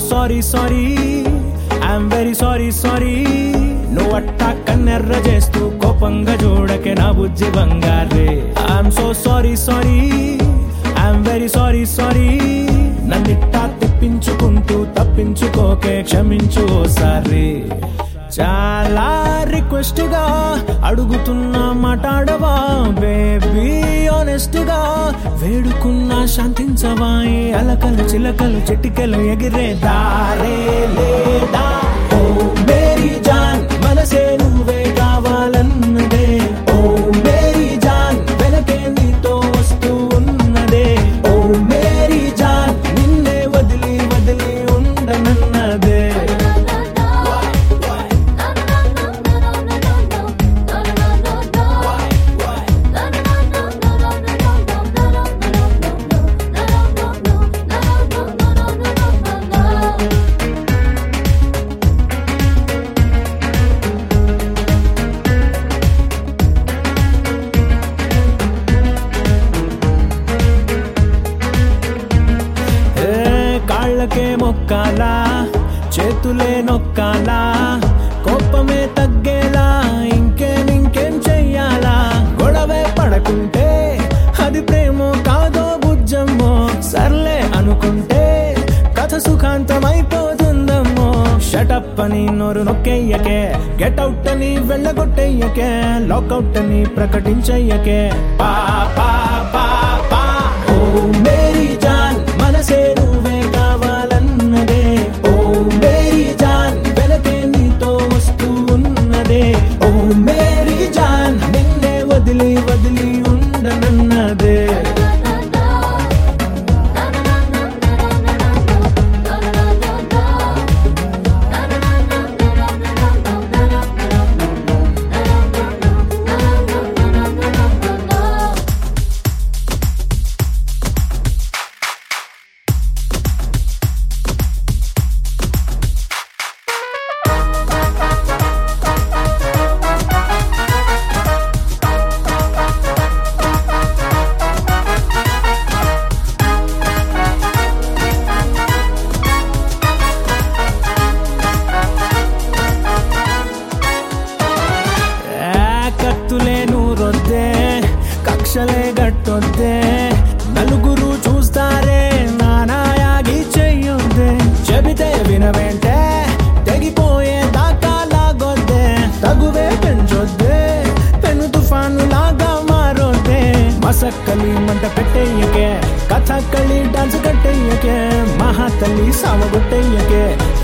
sorry sorry I'm very sorry sorry నువ్వు అట్టా కన్నెర్ర చేస్తూ కోపంగా చూడకే నా బుజ్జి బంగారే I'm so sorry sorry I'm very sorry sorry నన్నిట్టా తిప్పించుకుంటూ తప్పించుకోకే క్షమించు ఓసారి చాలా రిక్వెస్ట్ గా అడుగుతున్నా మాట్లాడవా బేబీ ఆనెస్ట్ గా వేడుకున్నా శాంతించవా అలకలు చిలకలు చిటికలు ఎగిరే దారే లేదా ఓ మేరీ జాన్ మనసే నువ్వే కావాలన్నదే ఓ మేరీ జాన్ వెనకే నీతో వస్తూ ఉన్నదే ఓ మేరీ జాన్ నిన్నే వదిలి వదిలి ఉండనన్నదే కాళ్ళకే మొక్కాలా చేతులే నొక్కాలా కోపమే తగ్గేలా ఇంకేం చెయ్యాలా గొడవే పడకుంటే అది ప్రేమో కాదో బుజ్జమ్మో సర్లే అనుకుంటే కథ సుఖాంతమైపోతుందమ్మో షటప్ అని నోరు నొక్కేయ్యకే గెట్అవుట్ అని వెళ్ళగొట్టేయ్యకే లాకౌట్ అని ప్రకటించయ్యకే పా పా పా పా ఓ మేరీ జాన్ మనసే నువ్వే కావాలన్నదే ఓ మేరీ జాన్ వెనకే నీతో వస్తూ ఉన్నదే ఓ మేరీ జాన్ నిన్నే వదిలి వదిలి ఉండనన్నదే కత్తులే నూరొద్దే కక్షలే గట్టొద్దే నలుగురు చూస్తారే నానాయాగి చెయ్యొద్దే చెబితే వినవేంటే తెగిపోయే దాకా లాగొద్దే తగువే పెంచొద్దే పెను తుఫాను లాగా మారొద్దే మసక్కలి మంట పెట్టేయ్యకే కథకళి డాన్స్ కట్టేయ్యకే మహాతల్లి సావగొట్టేయ్యకే